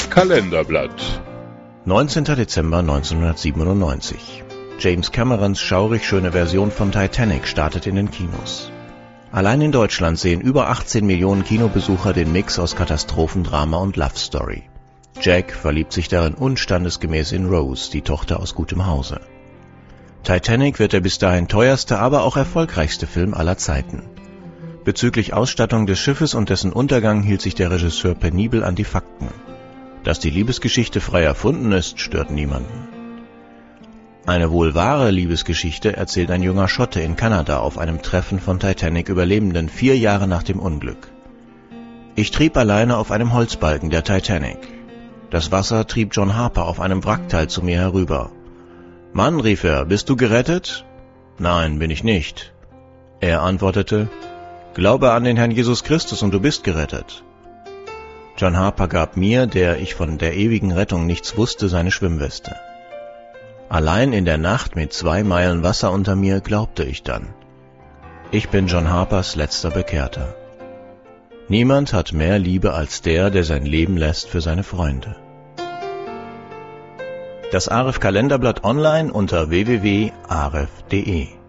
Kalenderblatt. 19. Dezember 1997. James Camerons schaurig schöne Version von Titanic startet in den Kinos. Allein in Deutschland sehen über 18 Millionen Kinobesucher den Mix aus Katastrophendrama und Love Story. Jack verliebt sich darin unstandesgemäß in Rose, die Tochter aus gutem Hause. Titanic wird der bis dahin teuerste, aber auch erfolgreichste Film aller Zeiten. Bezüglich Ausstattung des Schiffes und dessen Untergang hielt sich der Regisseur penibel an die Fakten. Dass die Liebesgeschichte frei erfunden ist, stört niemanden. Eine wohl wahre Liebesgeschichte erzählt ein junger Schotte in Kanada auf einem Treffen von Titanic-Überlebenden 4 Jahre nach dem Unglück. Ich trieb alleine auf einem Holzbalken der Titanic. Das Wasser trieb John Harper auf einem Wrackteil zu mir herüber. »Mann«, rief er, »bist du gerettet?« »Nein, bin ich nicht.« Er antwortete, »Glaube an den Herrn Jesus Christus und du bist gerettet.« John Harper gab mir, der ich von der ewigen Rettung nichts wusste, seine Schwimmweste. Allein in der Nacht mit 2 Meilen Wasser unter mir glaubte ich dann. Ich bin John Harpers letzter Bekehrter. Niemand hat mehr Liebe als der sein Leben lässt für seine Freunde. Das Aref Kalenderblatt online unter www.aref.de